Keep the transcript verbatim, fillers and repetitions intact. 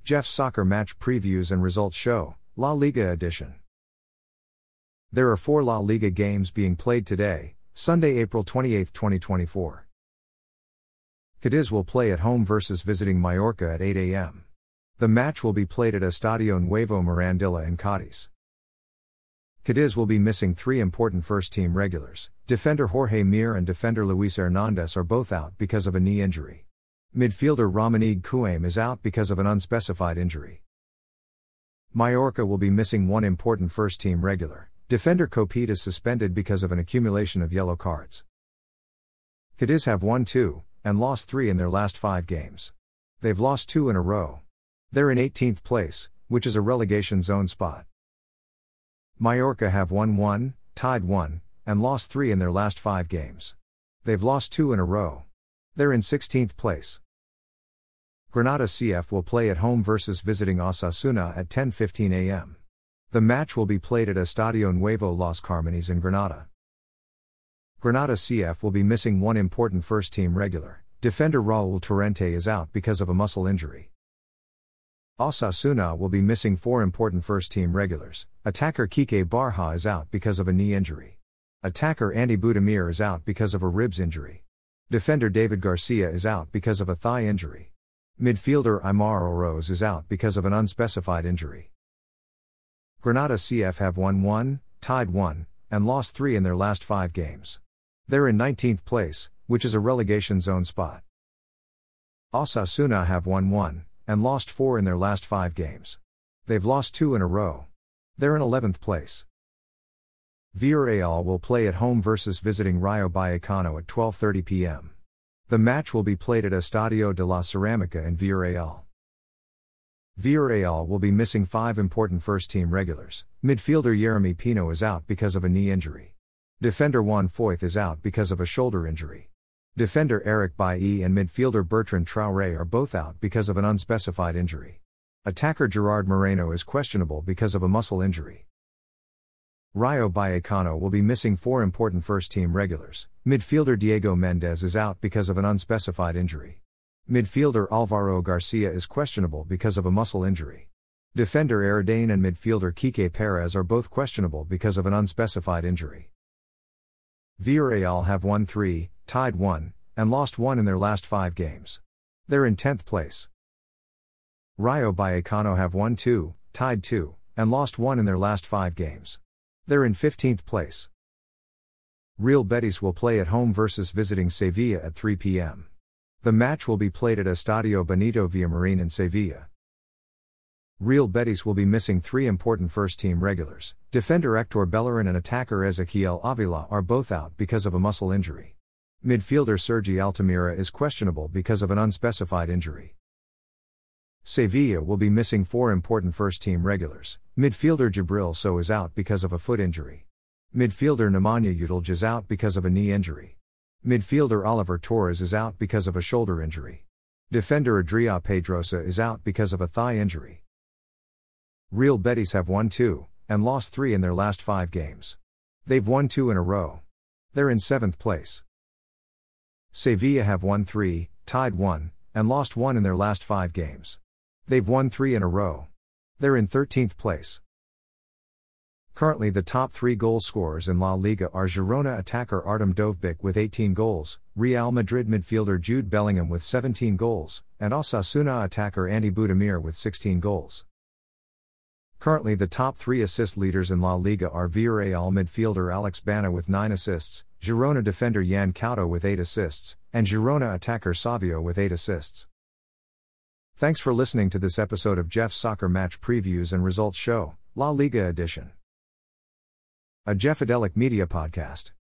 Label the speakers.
Speaker 1: Jeff's Soccer Match Previews and Results Show, La Liga Edition. There are four La Liga games being played today, Sunday, April twenty-eighth, twenty twenty-four. Cadiz will play at home versus visiting Mallorca at eight a m The match will be played at Estadio Nuevo Mirandilla in Cádiz. Cadiz will be missing three important first-team regulars. Defender Jorge Mir and defender Luis Hernandez are both out because of a knee injury. Midfielder Ramanigue Kouame is out because of an unspecified injury. Mallorca will be missing one important first-team regular. Defender Copete is suspended because of an accumulation of yellow cards. Cadiz have won two, and lost three in their last five games. They've lost two in a row. They're in eighteenth place, which is a relegation zone spot. Mallorca have won one, tied one, and lost three in their last five games. They've lost two in a row. They're in sixteenth place. Granada C F will play at home versus visiting Osasuna at ten fifteen a m The match will be played at Estadio Nuevo Los Carmenes in Granada. Granada C F will be missing one important first-team regular. Defender Raúl Torrente is out because of a muscle injury. Osasuna will be missing four important first-team regulars. Attacker Kike Barja is out because of a knee injury. Attacker Andy Budimir is out because of a ribs injury. Defender David Garcia is out because of a thigh injury. Midfielder Aimar Oroz is out because of an unspecified injury. Granada C F have won one, tied one, and lost three in their last five games. They're in nineteenth place, which is a relegation zone spot. Osasuna have won one, and lost four in their last five games. They've lost two in a row. They're in eleventh place. Villarreal will play at home versus visiting Rayo Vallecano at twelve thirty p m The match will be played at Estadio de la Ceramica in Villarreal. Villarreal will be missing five important first-team regulars. Midfielder Yeremy Pino is out because of a knee injury. Defender Juan Foyth is out because of a shoulder injury. Defender Eric Bailly and midfielder Bertrand Traoré are both out because of an unspecified injury. Attacker Gerard Moreno is questionable because of a muscle injury. Rayo Vallecano will be missing four important first-team regulars. Midfielder Diego Mendes is out because of an unspecified injury. Midfielder Alvaro Garcia is questionable because of a muscle injury. Defender Erdain and midfielder Kike Perez are both questionable because of an unspecified injury. Villarreal have won three, tied one, and lost one in their last five games. They're in tenth place. Rayo Vallecano have won two, tied two, and lost one in their last five games. They're in fifteenth place. Real Betis will play at home versus visiting Sevilla at three p m The match will be played at Estadio Benito Villamarín in Sevilla. Real Betis will be missing three important first-team regulars. Defender Hector Bellerin and attacker Ezequiel Avila are both out because of a muscle injury. Midfielder Sergi Altamira is questionable because of an unspecified injury. Sevilla will be missing four important first-team regulars. Midfielder Jibril So is out because of a foot injury. Midfielder Nemanja Udalj is out because of a knee injury. Midfielder Oliver Torres is out because of a shoulder injury. Defender Adria Pedrosa is out because of a thigh injury. Real Betis have won two, and lost three in their last five games. They've won two in a row. They're in seventh place. Sevilla have won three, tied one, and lost one in their last five games. They've won three in a row. They're in thirteenth place. Currently the top three goal scorers in La Liga are Girona attacker Artem Dovbyk with eighteen goals, Real Madrid midfielder Jude Bellingham with seventeen goals, and Osasuna attacker Andy Budimir with sixteen goals. Currently the top three assist leaders in La Liga are Villarreal midfielder Alex Bana with nine assists, Girona defender Yan Couto with eight assists, and Girona attacker Savio with eight assists. Thanks for listening to this episode of Jeff's Soccer Match Previews and Results Show, La Liga Edition. A Jeffadelic Media Podcast.